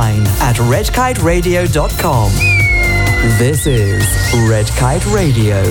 online at redkiteradio.com. This is Red Kite Radio.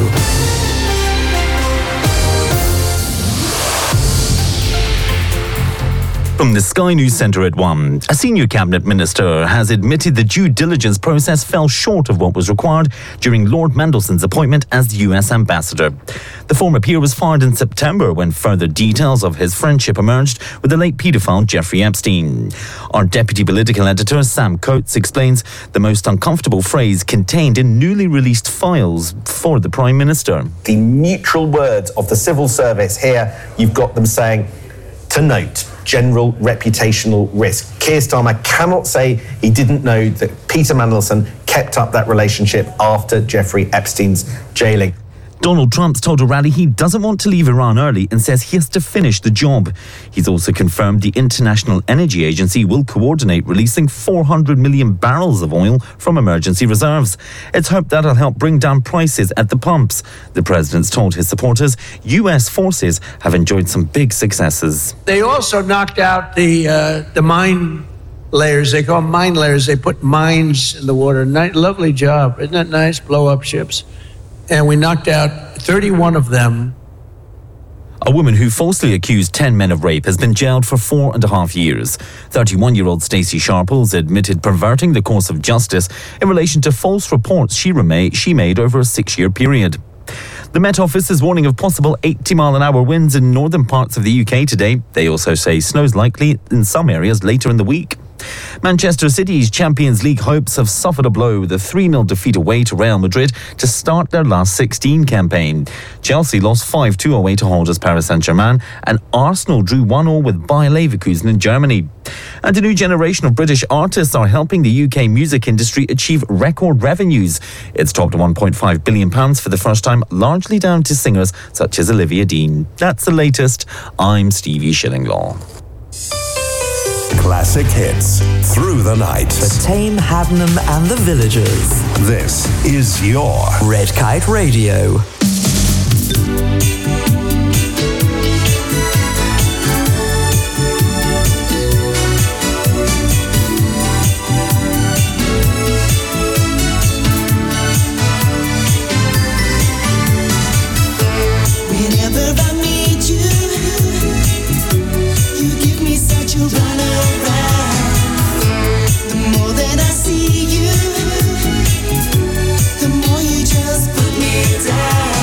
From the Sky News Centre at 1, a senior cabinet minister has admitted the due diligence process fell short of what was required during Lord Mandelson's appointment as the US ambassador. The former peer was fired in September when further details of his friendship emerged with the late paedophile Jeffrey Epstein. Our deputy political editor Sam Coates explains the most uncomfortable phrase contained in newly released files for the Prime Minister. The neutral words of the civil service here, you've got them saying, to note, general reputational risk. Keir Starmer cannot say he didn't know that Peter Mandelson kept up that relationship after Jeffrey Epstein's jailing. Donald Trump's told a rally he doesn't want to leave Iran early and says he has to finish the job. He's also confirmed the International Energy Agency will coordinate releasing 400 million barrels of oil from emergency reserves. It's hoped that'll help bring down prices at the pumps. The president's told his supporters US forces have enjoyed some big successes. They also knocked out the mine layers. They call them mine layers. They put mines in the water. Lovely job. Isn't that nice? Blow up ships. And we knocked out 31 of them. A woman who falsely accused 10 men of rape has been jailed for 4.5 years. 31-year-old Stacey Sharples admitted perverting the course of justice in relation to false reports she made over a 6-year period. The Met Office is warning of possible 80-mile-an-hour winds in northern parts of the UK today. They also say snow's likely in some areas later in the week. Manchester City's Champions League hopes have suffered a blow with a 3-0 defeat away to Real Madrid to start their last 16 campaign. Chelsea lost 5-2 away to holders Paris Saint-Germain, and Arsenal drew 1-1 with Bayer Leverkusen in Germany. And a new generation of British artists are helping the UK music industry achieve record revenues. It's topped £1.5 billion for the first time, largely down to singers such as Olivia Dean. That's the latest. I'm Stevie Shillinglaw. Classic hits through the night. For Tame, Hadnam and the Villagers. This is your Red Kite Radio. Whenever I meet you, you give me such a run. That I see you, the more you just put me down.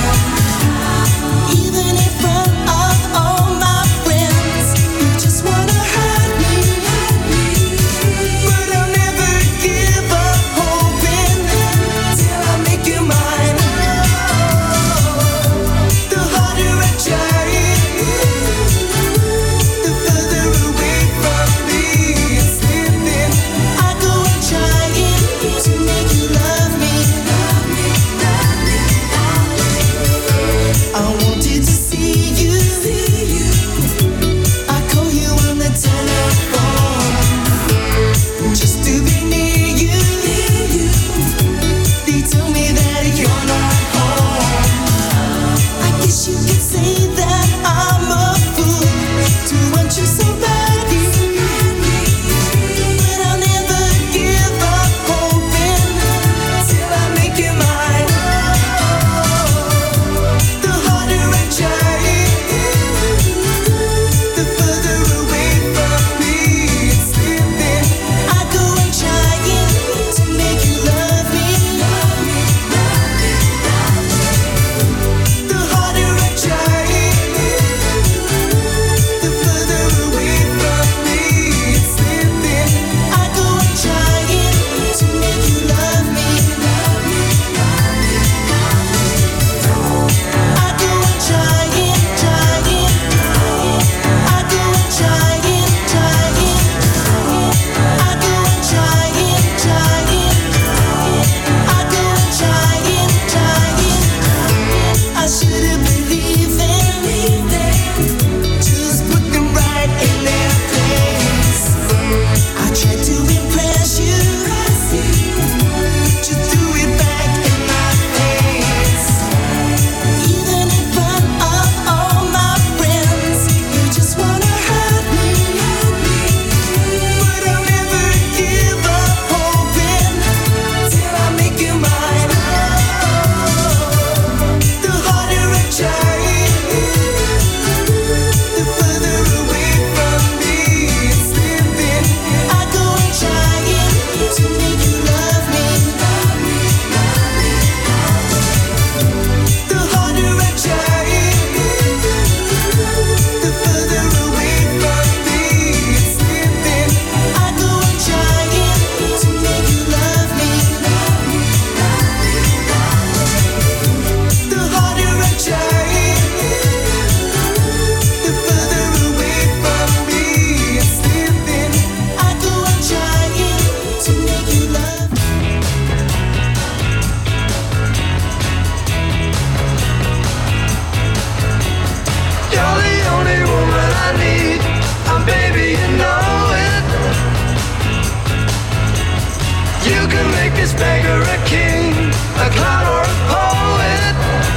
this beggar a king, a clown or a poet.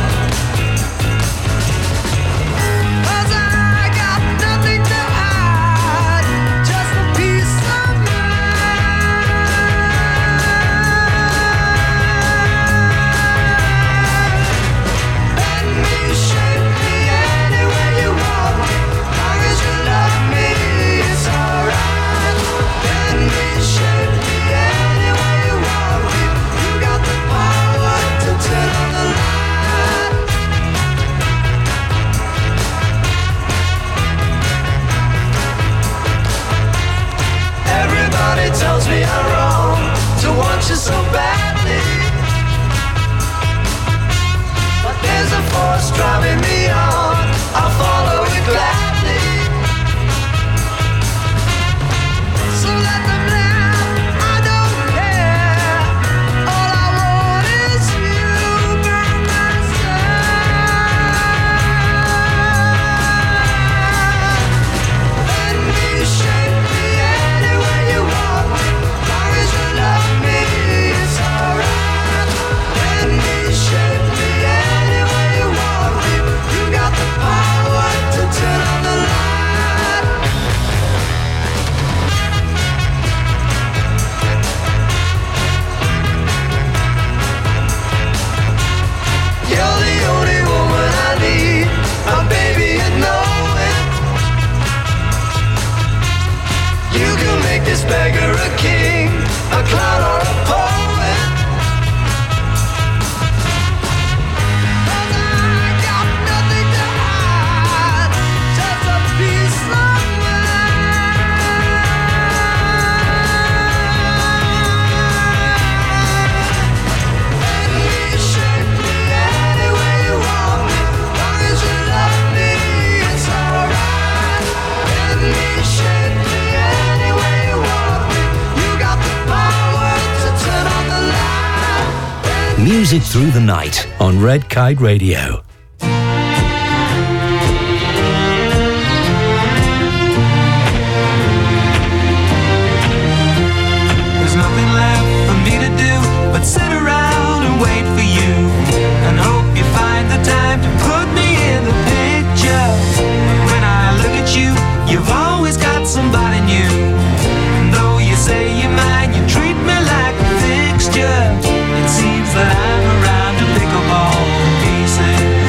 'Cause I got nothing to hide, just a peace of mind. Let me shape me any way you want, long as you love me, it's alright. Let me shape me any way you want me. You got the power to turn on the light. Everybody tells me I'm wrong to want you so badly, but there's a force driving me on, I'll follow it gladly. So let them laugh, I don't care. All I want is you by my side. Let me shape me any way you want me, long as you love me, it's alright. Let me shape me any way you want me. You got the power to turn on the light. You're the only woman I need, oh baby, you know it. You can make this beggar a king, a clown or a poet. 'Cause I got nothing to hide, just a peace of mind. Let me shape me any way you want me, long as you love me, it's alright. Let me shape me any way you want me. You got the power to turn on the light. Music Through the Night on Red Kite Radio. There's nothing left for me to do but sit around and wait for you, and hope you find the time to put me in the picture. When I look at you, you've always got somebody new. And though you say you're mine, you treat me like a fixture. It seems that I'm around to pick up all the pieces.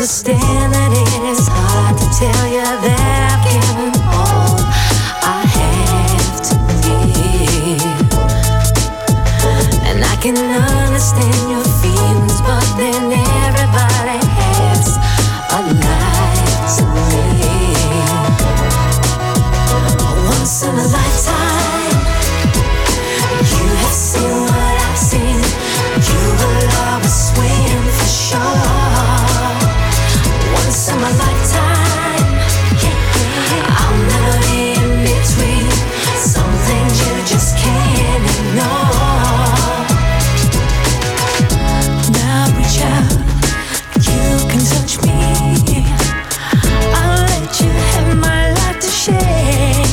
understand that it is hard to tell you that I've given all I have to give. And I can understand your feelings, but then everybody has a life to live. Once in a lifetime, you have seen what I've seen. You will always win for sure. Once in my lifetime, I'll never be in between. Some things you just can't ignore. Now reach out, you can touch me. I'll let you have my life to share.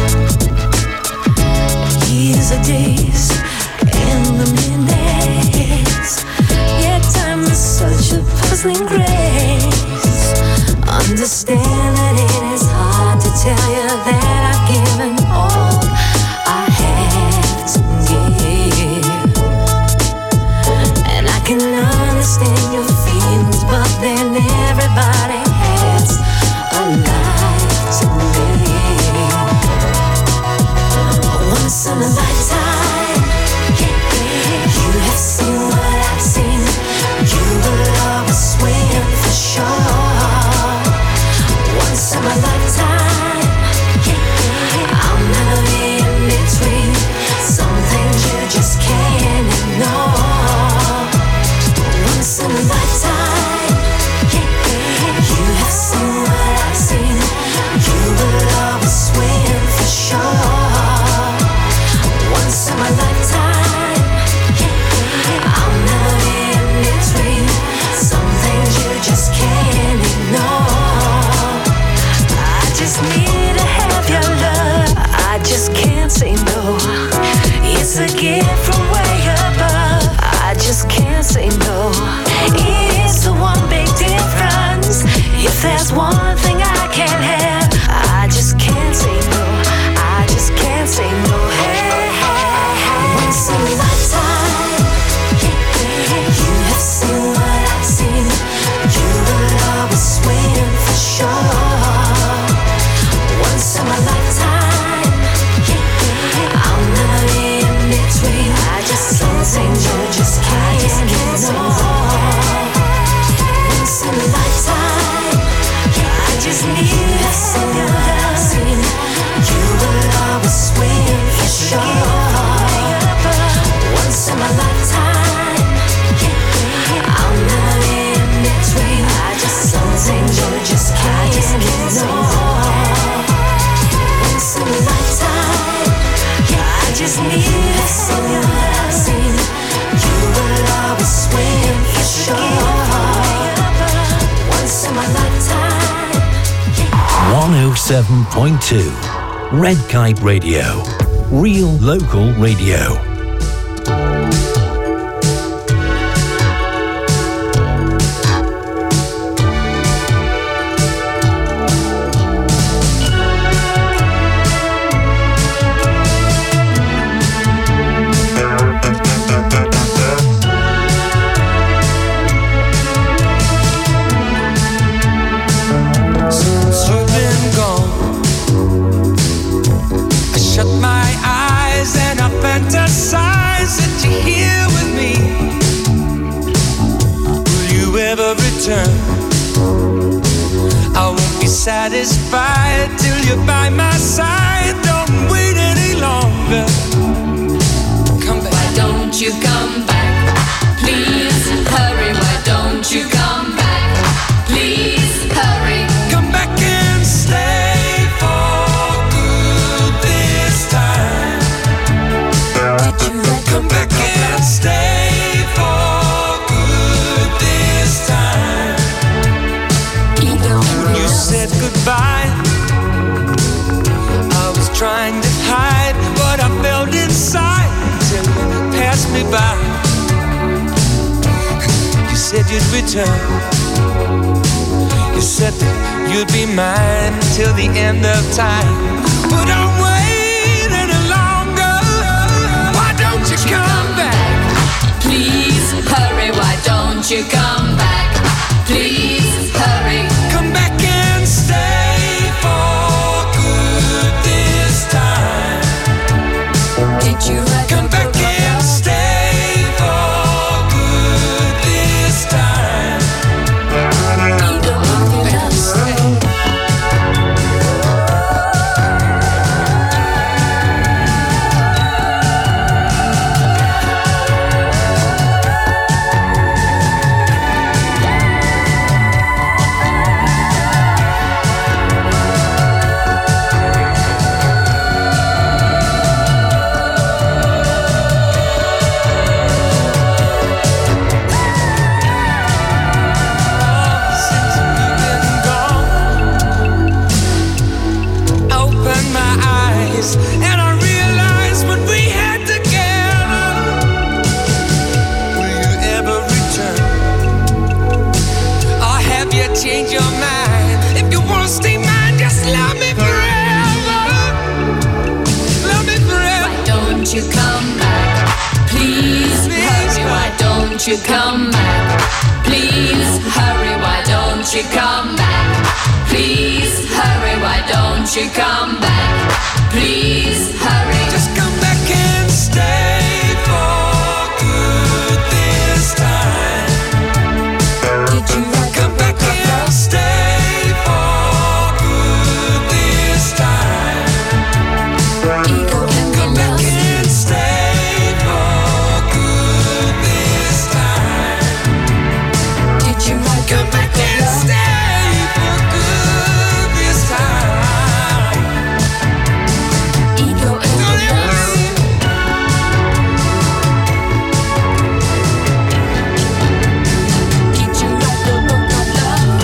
Years of days and the minutes. Yeah, time is such a puzzling grace. Understand that it is hard to tell you that I've given all I have to give. And I can understand your feelings, but then everybody has a life to live. Once in a lifetime, you have seen what I've seen. You will always win for sure. Once in my lifetime, I'll never be in between. Some things you just can't ignore. Once in a lifetime, you have seen what I've seen. You will always win for sure. Once in my lifetime, I'll never be in between. Some things you just can't ignore. I just need to have your love. I just can't say no. It's a gift from way above. I just can't say no. It's the one big difference. If there's one thing I can't have, I just can't say no. I just can't say no. Hey, hey, hey. Once in a lifetime, you have seen what I've seen. You will always win for sure. Once in my lifetime, I'll never be in between. I just can't say no, just can't ignore. Once in a lifetime, I just need to see your love. You will always win for sure. Once in my lifetime, I'll never be in between. I just some things you just can't ignore. Once in a lifetime, I just need to see your love. You will always win for sure. Once in my lifetime. 107.2 Red Kite Radio. Real local radio. Since you've been gone, I shut my eyes and I fantasize that you're here with me. Will you ever return? I won't be satisfied till you're by my side. Don't wait any longer. Come back. Why don't you come back? Please hurry. Why don't you come back? Please hurry. Come back and stay for good this time. Come back and stay for good this time. When you said goodbye, I was trying to hide what I felt inside till you passed me by. You said you'd return. You said that you'd be mine till the end of time. But I'm waiting any longer. Why don't you come back? Please hurry. Why don't you come back? Please hurry. you come back? Please hurry, why don't you come back? Please hurry, why don't you come back? Please hurry. Just come back and stay for good this time. Did you Come back and stay for good this time. ego and Come back and stay for good this time. Did you Come back and stay for good this time. ego and Don't ever leave. Did you write the book of love?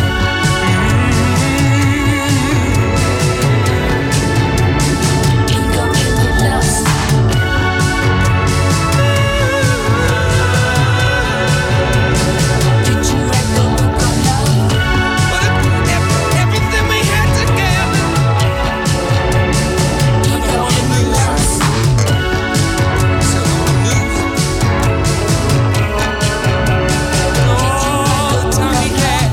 Ego and lust. Did you write the book of love? Everything we had together. Ego and lust. All the time we had.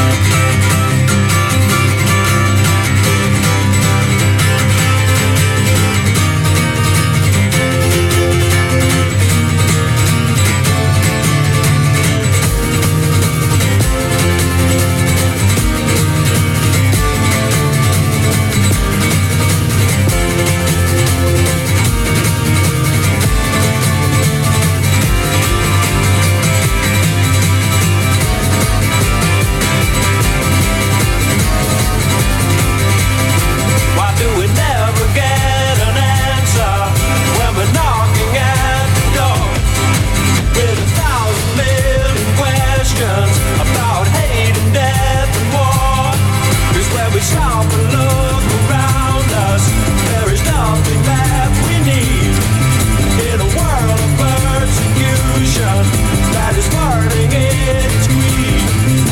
Why do we never get an answer when we're knocking at the door? With 1,000 million questions about hate and death and war. 'Cause when we stop and look around us, there is nothing that we need. In a world of persecution that is burning its greed.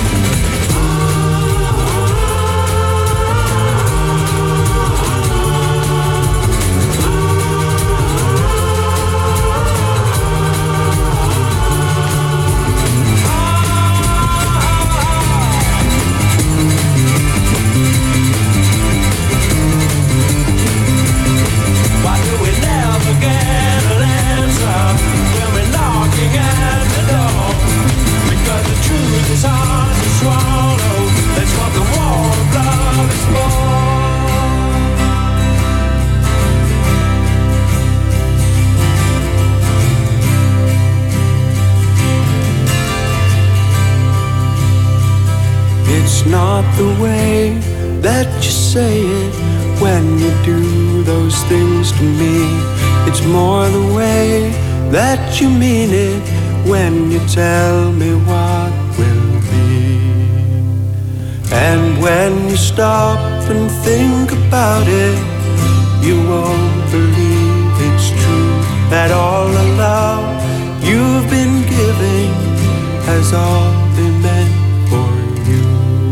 Why do we never get an answer when we're knocking at the door? Because the truth is hard to swallow. That's what the war of love is for. It's not the way that you say it when you do those things to me. It's more the way that you mean it when you tell me what will be. And when you stop and think about it, you won't believe it's true that all the love you've been giving has all been meant for you.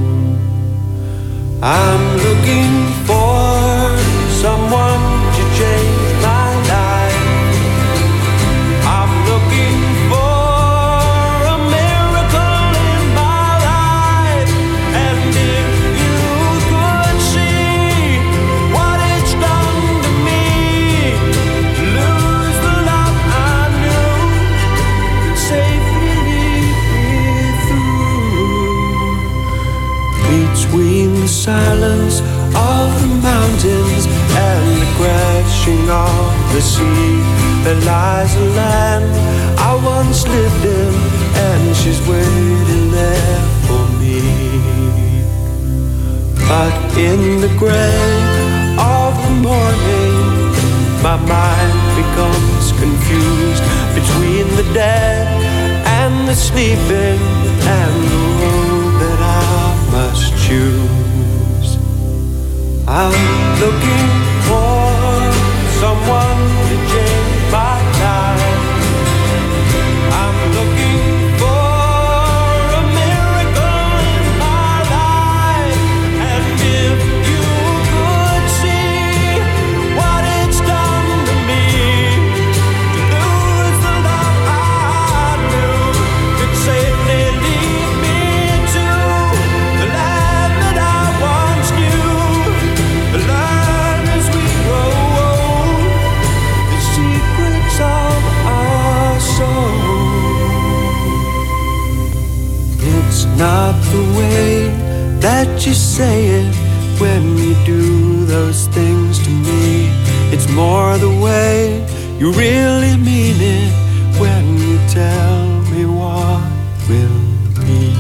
I'm looking for someone to change my life. I'm looking for a miracle in my life. And if you could see what it's done to me, to lose the love I knew and safely lead me through. Between the silence of the mountains and the crashing of the sea, there lies a land I once lived in, and she's waiting there for me. But in the gray of the morning, my mind becomes confused between the dead and the sleeping, and the road that I must choose. I'm looking for someone to change my life. I'm looking for a miracle in my life. And if you could see what it's done to me, to lose the love I knew, to It's not the way that you say it when you do those things to me. It's more the way you really mean it when you tell me what will be.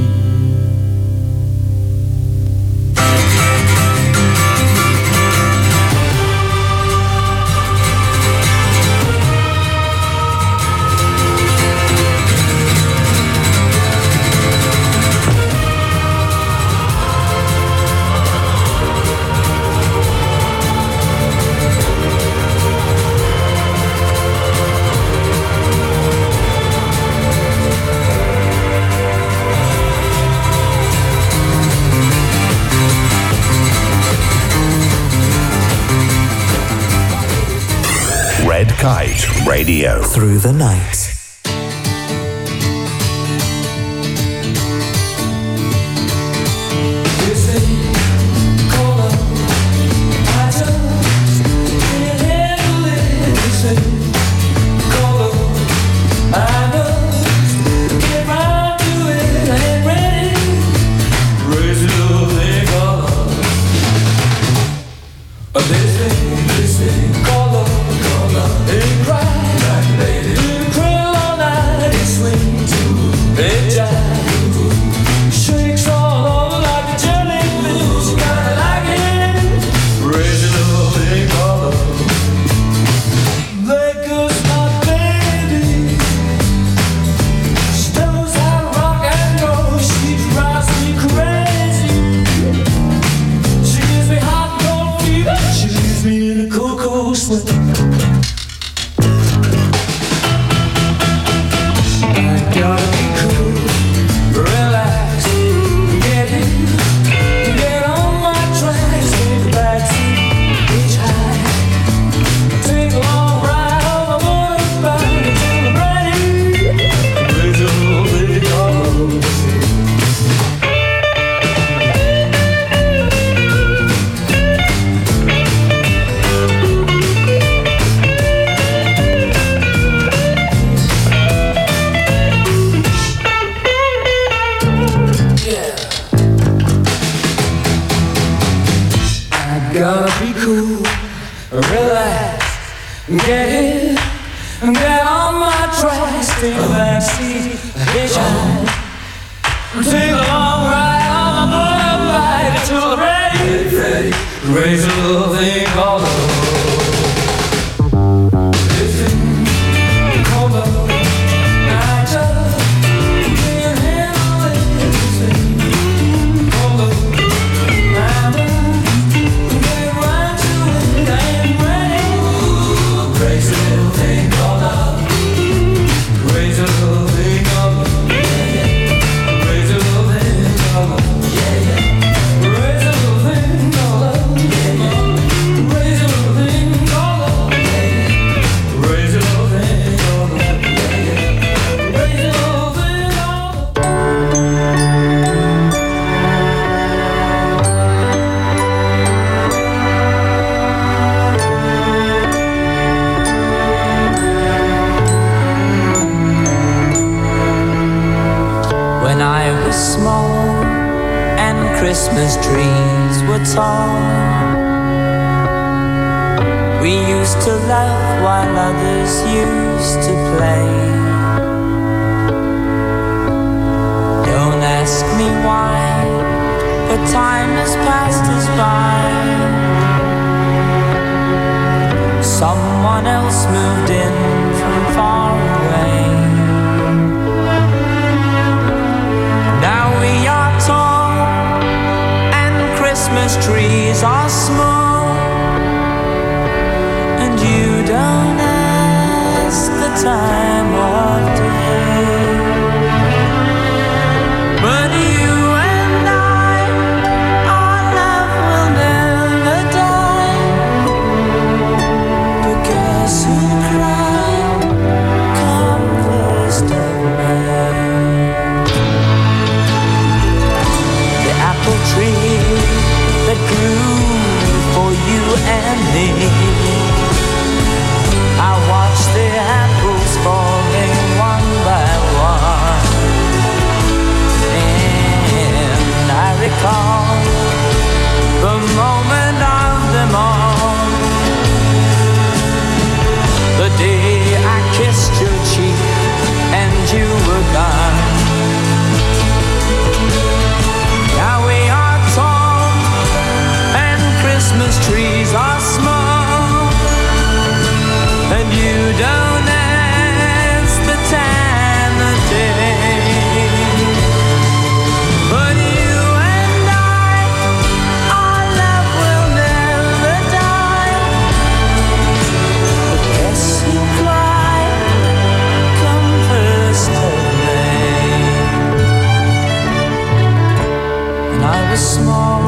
Red Kite Radio. Through the night. Tree that grew was small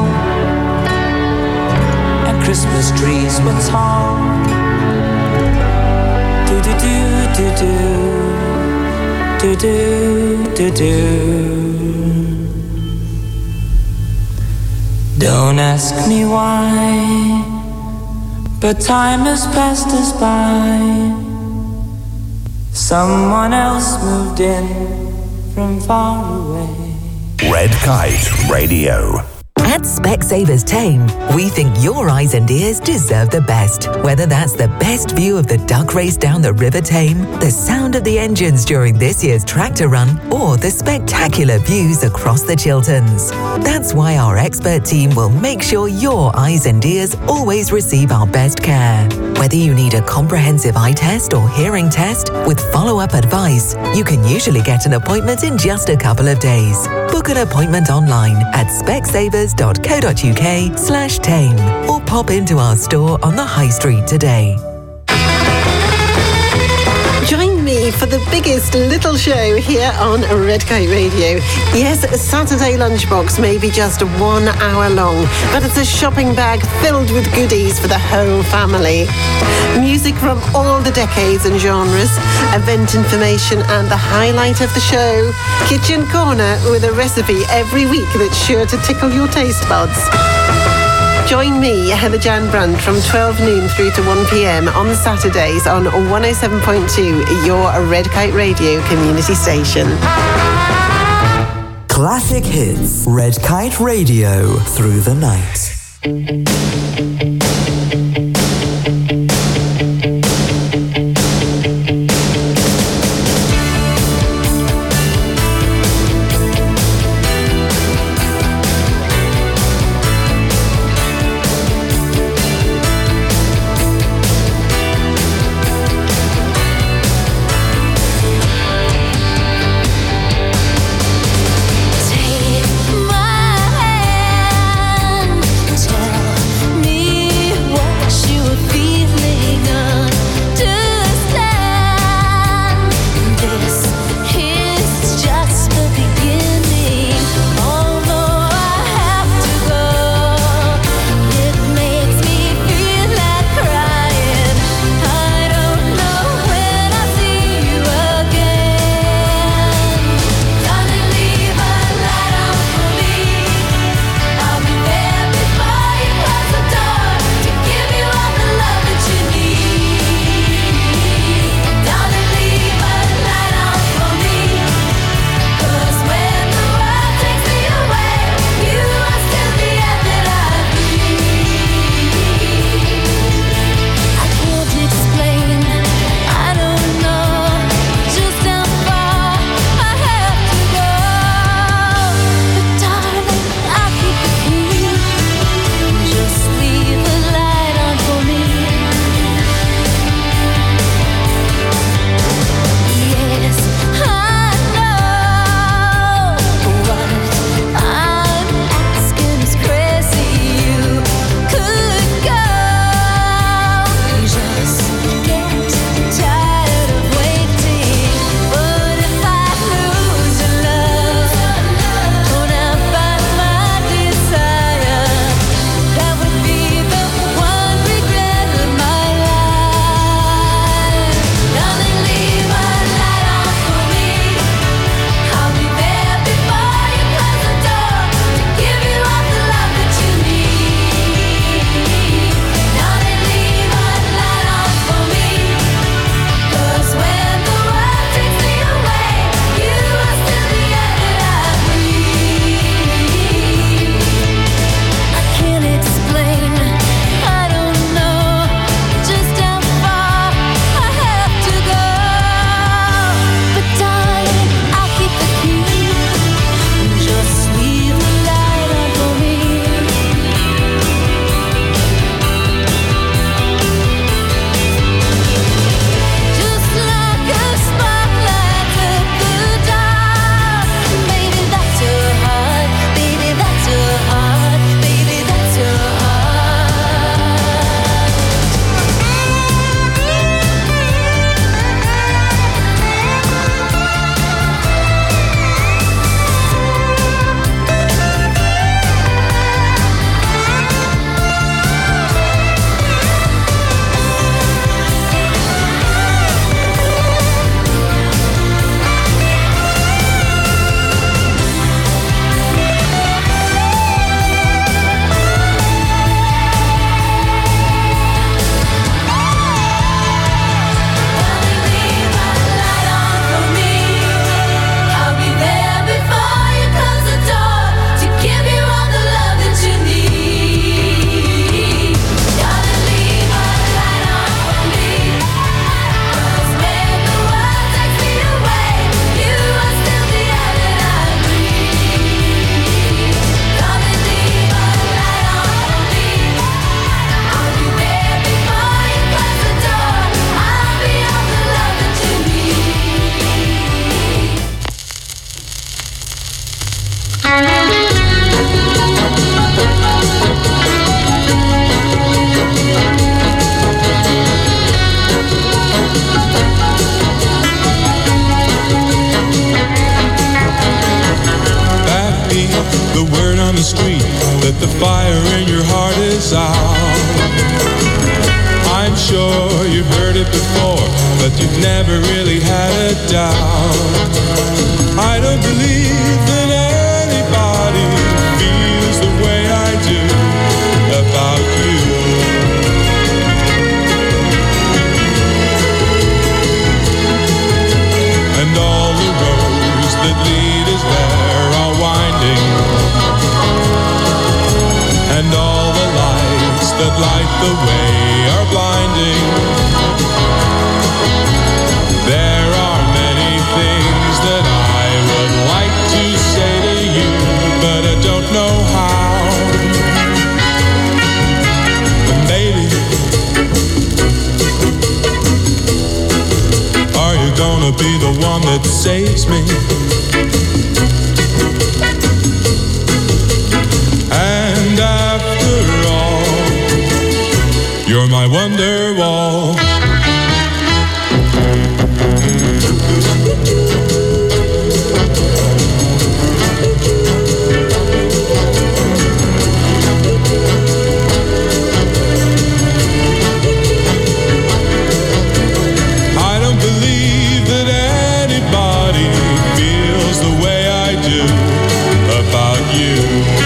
and Christmas trees were tall. Do do do do do do do do. Don't ask me why, but time has passed us by. Someone else moved in from far away. Red Kite Radio. At Specsavers Tame, we think your eyes and ears deserve the best. Whether that's the best view of the duck race down the River Tame, the sound of the engines during this year's tractor run, or the spectacular views across the Chilterns. That's why our expert team will make sure your eyes and ears always receive our best care. Whether you need a comprehensive eye test or hearing test with follow-up advice, you can usually get an appointment in just a couple of days. Book an appointment online at specsavers.co.uk/tame or pop into our store on the High Street today. Join me for the biggest little show here on Red Kite Radio. Yes, Saturday Lunchbox may be just 1 hour long, but it's a shopping bag filled with goodies for the whole family. Music from all the decades and genres, event information and the highlight of the show. Kitchen Corner with a recipe every week that's sure to tickle your taste buds. Join me, Heather Jan Brandt, from 12 noon through to 1 p.m. on Saturdays on 107.2, your Red Kite Radio community station. Classic hits. Red Kite Radio through the night. Take my hand, tell me be the word on the street that the fire in your heart is out. I'm sure you've heard it before, but you've never really had a doubt. I don't believe that anybody feels the way I do about you. And all the roads that lead us there are winding, and all the lights that light the way are blinding. There are many things that I would like to say to you, but I don't know how. And baby, are you gonna be the one that saves me? And after all, you're my wonder wall. I don't believe that anybody feels the way I do about you.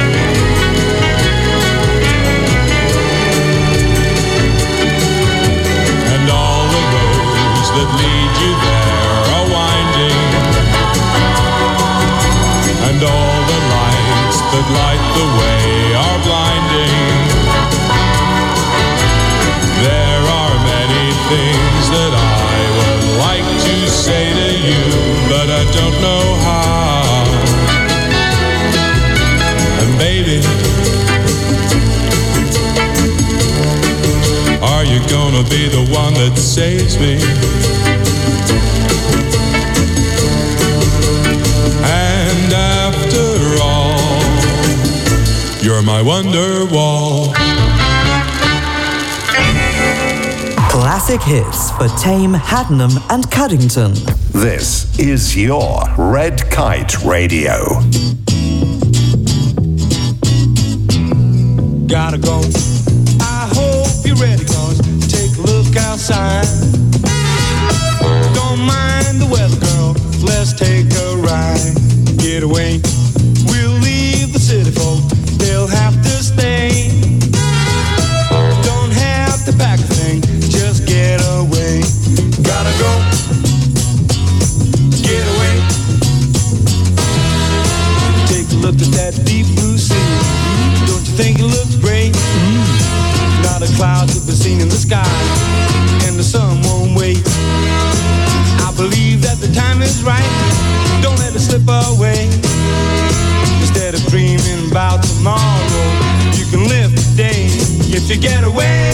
And all the roads that lead you there are winding, and all the lights that light the way are blinding. There are many things that I would like to say to you, but I don't know how. And baby, are you gonna be the one that saves me? And after all, you're my wonder wall. Classic hits for Tame, Haddenham and Cuddington. This is your Red Kite Radio. Gotta go. I hope you're ready, cause take a look outside. Don't mind the weather, girl. Let's take a ride. Get away. We'll leave the city folk. They'll have to stay. Don't have to pack a thing. Just get away. Gotta go. Get away. Take a look at that deep blue sea. Don't you think it looks great? Not a cloud to be seen in the sky, and the sun won't wait. I believe that the time is right. Don't let it slip away. Instead of dreaming about tomorrow, you can live today if you get away.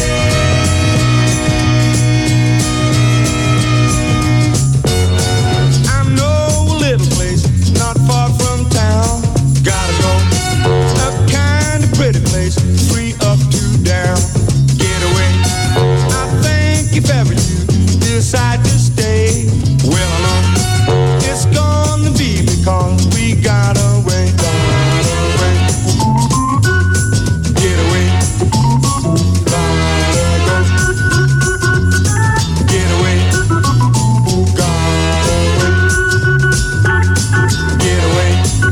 I know a little place not far from town. Gotta go. A kind of pretty place, free up to down. Get away. I think if ever you decide to stay, well, I know it's gonna be because we got away. Get away. Get away. Get away.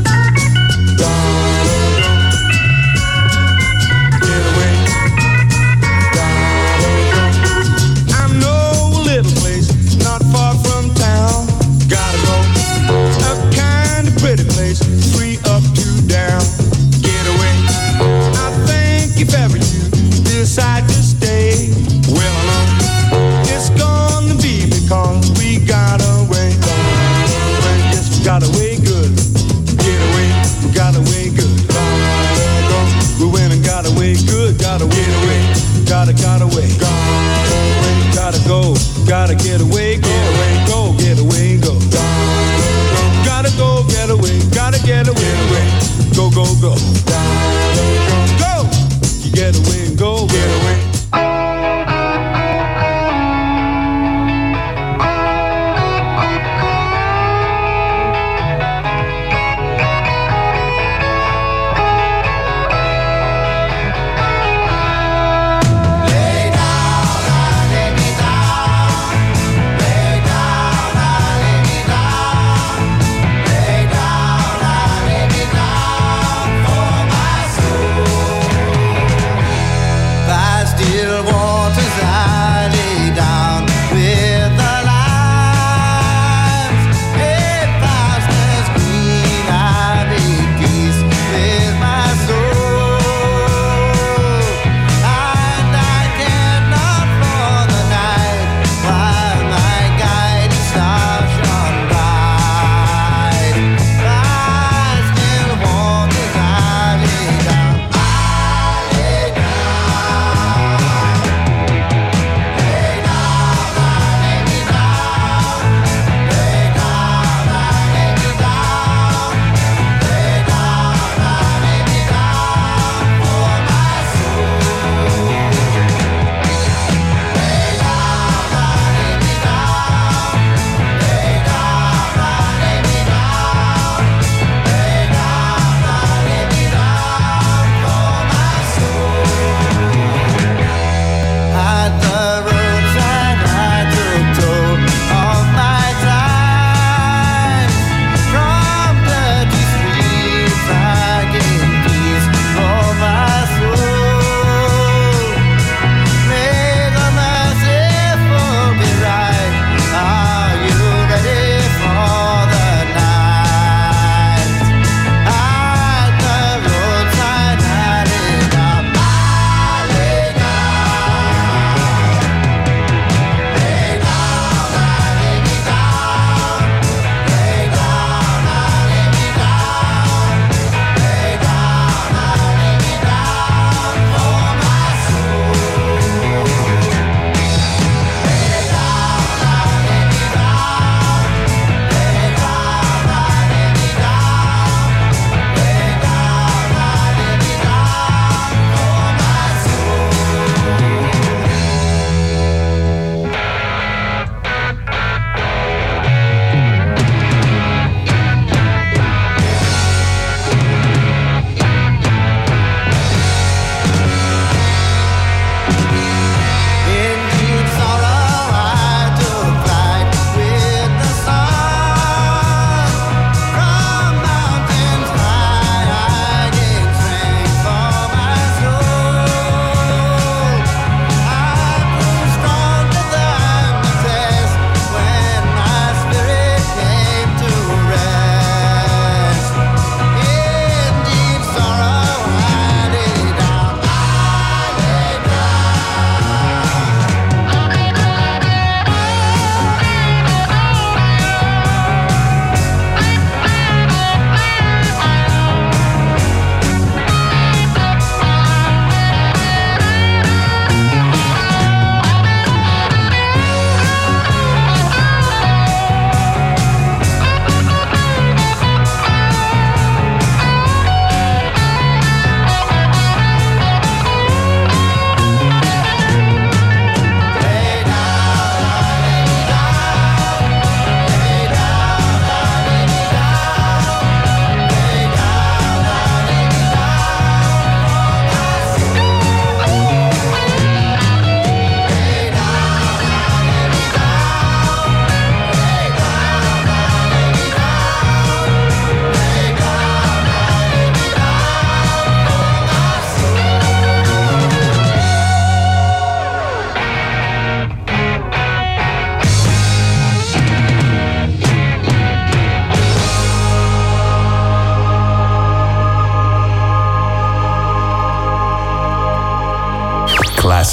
I know a little place not far from town. Gotta go. A kind of pretty place, free up to down. Get away. I think if ever you decide to stay, well, I know it's gonna be because we got away. Yes, we got away good. Get away. We got away good. We went and got away good. Got away. Get away. Got away. Gotta go. Gotta get away. Get away. Go. Get away. Go. Gotta go. Get away. Gotta get away. Go. Go. Go. Go. You get away and go. Get away.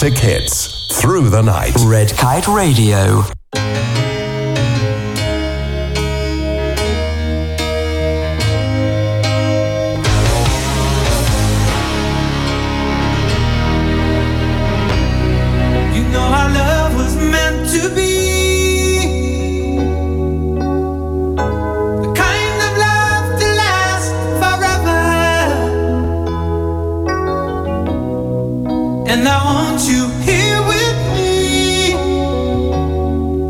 classic hits through the night. Red Kite Radio. You know our love was meant to be the kind of love to last forever. And I want you here with me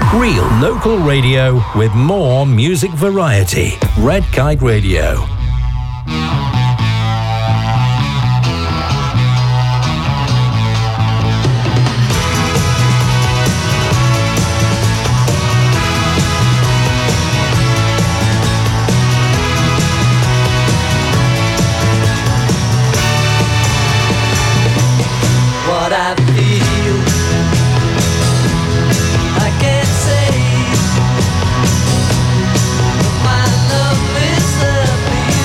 Real local radio with more music variety. Red Kite Radio. What I feel, I can't say. My love is the beat.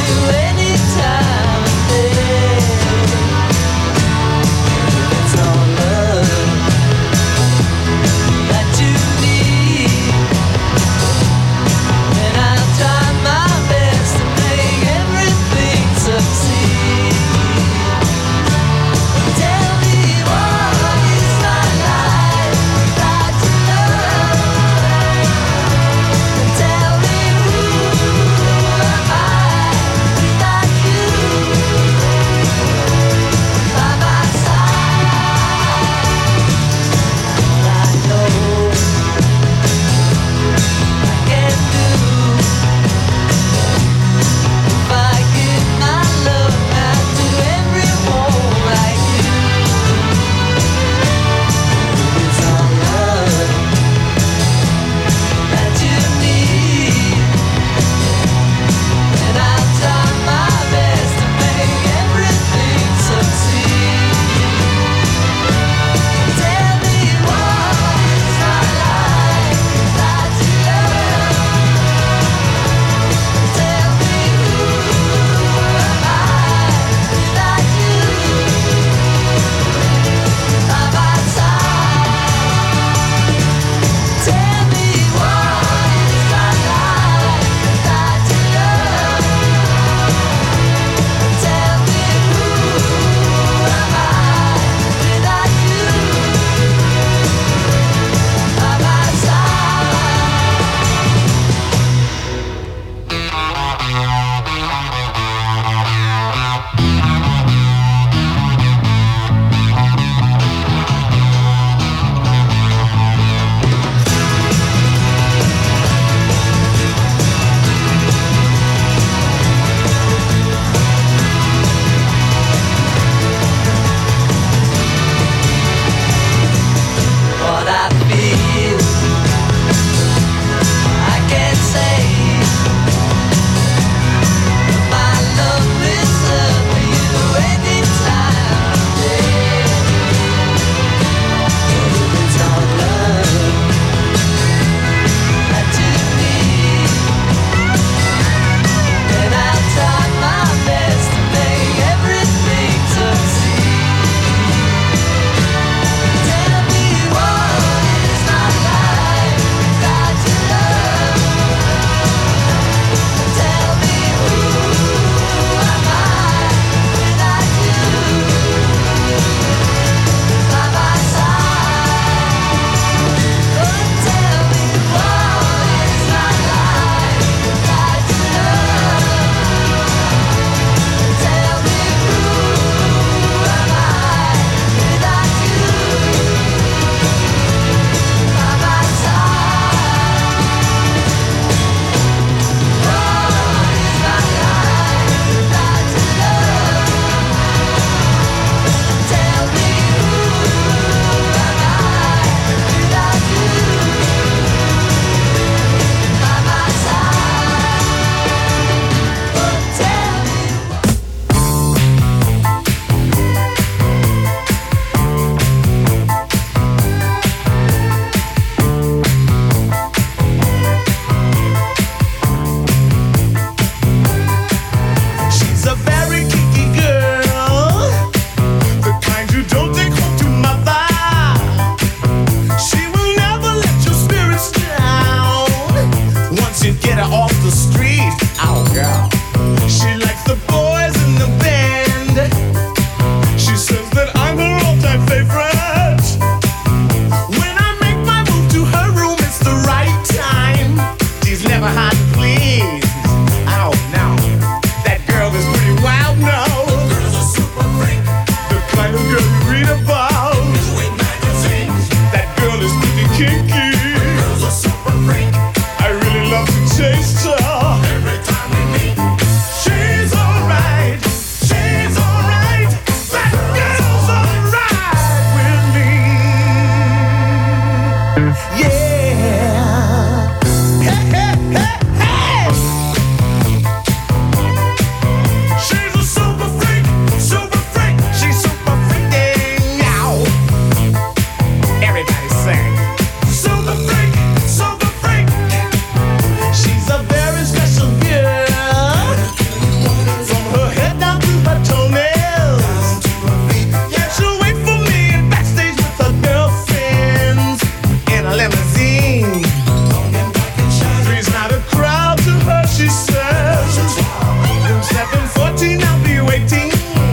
scene. Three's not a crowd to her, she says. Room 714, I'll be waiting.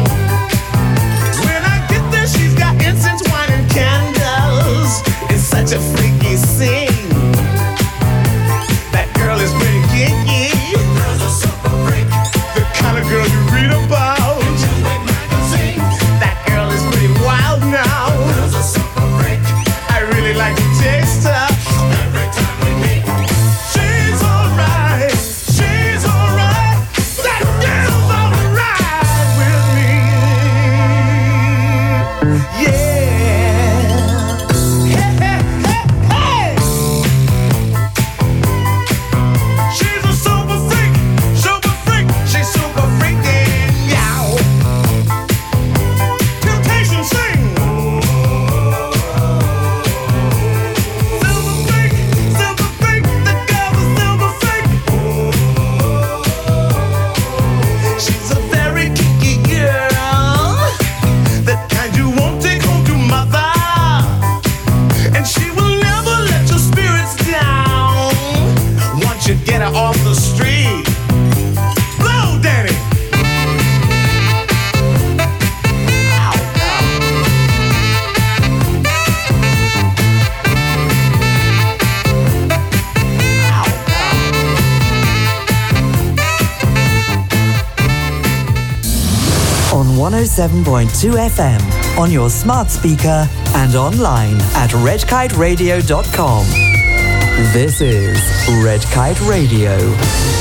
When I get there, she's got incense, wine, and candles. It's such a freaky scene. That girl is pretty kinky. The kind of girl you read about. That girl is pretty wild now. I really like to taste her. Every time we meet, she's alright. She's alright. That girl's alright with me. Yeah. Hey, hey, hey, hey. She's a super freak. Super freak. She's super freaking yow. Temptation sing. Silver freak, the girl was silver freak. She's a very kinky girl, that kind you won't take home to mother, and she will never let your spirits down. Once you get her off the street, blow, Danny. On 107.2 FM, on your smart speaker, and online at redkiteradio.com. This is Red Kite Radio.